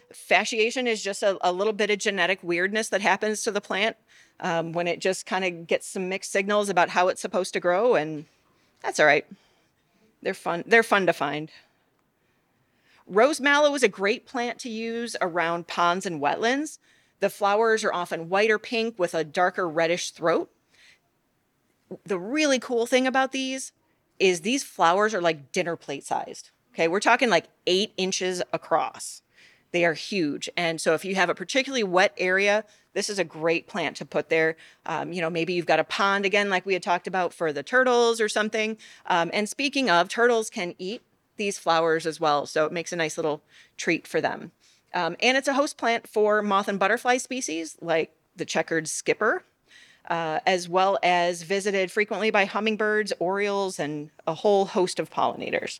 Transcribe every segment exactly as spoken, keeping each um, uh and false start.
Fasciation is just a, a little bit of genetic weirdness that happens to the plant um, when it just kind of gets some mixed signals about how it's supposed to grow, and that's all right. They're fun. They're fun to find. Rose mallow is a great plant to use around ponds and wetlands. The flowers are often white or pink with a darker reddish throat. The really cool thing about these is these flowers are like dinner plate sized. Okay, we're talking like eight inches across. They are huge. And so if you have a particularly wet area, this is a great plant to put there. Um, you know, maybe you've got a pond again, like we had talked about for the turtles or something. Um, and speaking of, turtles can eat these flowers as well. So it makes a nice little treat for them. Um, and it's a host plant for moth and butterfly species like the checkered skipper, uh, as well as visited frequently by hummingbirds, orioles, and a whole host of pollinators.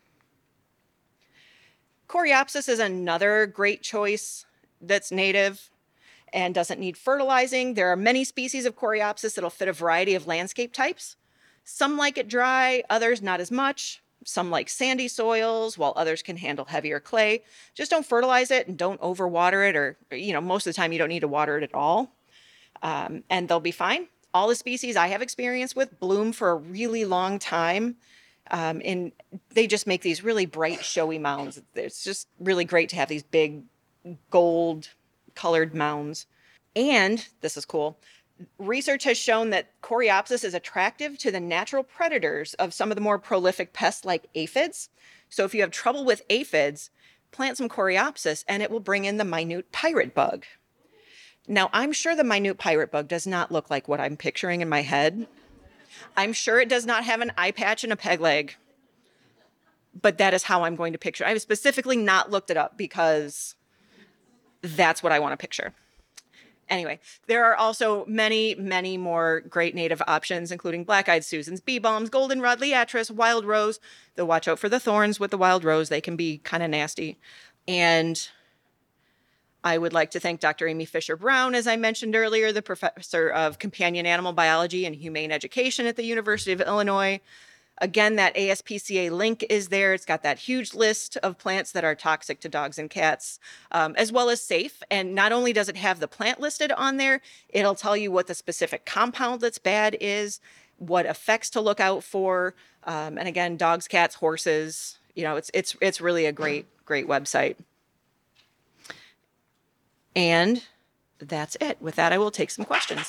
Coreopsis is another great choice that's native and doesn't need fertilizing. There are many species of Coreopsis that'll fit a variety of landscape types. Some like it dry, others not as much. Some like sandy soils, while others can handle heavier clay. Just don't fertilize it and don't overwater it, or, you know, most of the time you don't need to water it at all. Um, and they'll be fine. All the species I have experience with bloom for a really long time. Um, and they just make these really bright, showy mounds. It's just really great to have these big gold colored mounds. And this is cool. Research has shown that Coreopsis is attractive to the natural predators of some of the more prolific pests like aphids. So if you have trouble with aphids, plant some Coreopsis and it will bring in the minute pirate bug. Now, I'm sure the minute pirate bug does not look like what I'm picturing in my head. I'm sure it does not have an eye patch and a peg leg, but that is how I'm going to picture. I've specifically not looked it up because that's what I want to picture. Anyway, there are also many, many more great native options, including black-eyed Susans, bee balms, goldenrod, liatris, wild rose. Though watch out for the thorns with the wild rose. They can be kind of nasty. And I would like to thank Doctor Amy Fisher Brown, as I mentioned earlier, the professor of companion animal biology and humane education at the University of Illinois. Again, that A S P C A link is there. It's got that huge list of plants that are toxic to dogs and cats, um, as well as safe. And not only does it have the plant listed on there, it'll tell you what the specific compound that's bad is, what effects to look out for. Um, and again, dogs, cats, horses, you know, it's, it's, it's really a great, great website. And that's it. With that, I will take some questions.